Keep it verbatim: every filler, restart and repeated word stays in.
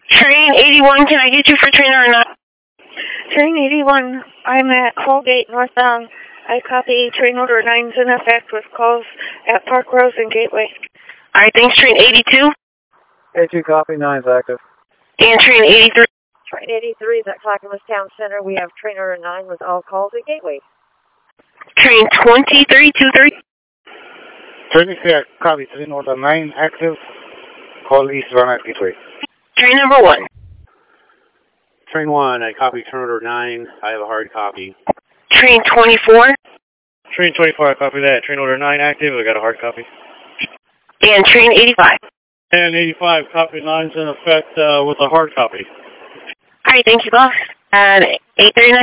Train eighty-one, can I get you for trainer or not? Train eighty-one, I'm at Colgate northbound. I copy train order nine's in effect with calls at Park Rose and Gateway. Alright, thanks. Train eighty-two. eighty-two, copy, nine's active. And train eighty-three. Train eighty-three is at Clackamas Town Center. We have train order nine with all calls at Gateway. Train twenty-three two three. twenty-three, copy, train order nine active. Call East Run at Gateway. Train number one. Train one, I copy train order nine. I have a hard copy. Train twenty-four. Train twenty-four, I copy that. Train order nine active. I got a hard copy. And train eighty-five. And eighty-five, copy nine's in effect uh, with a hard copy. Alright, thank you, boss. And eight thirty-nine.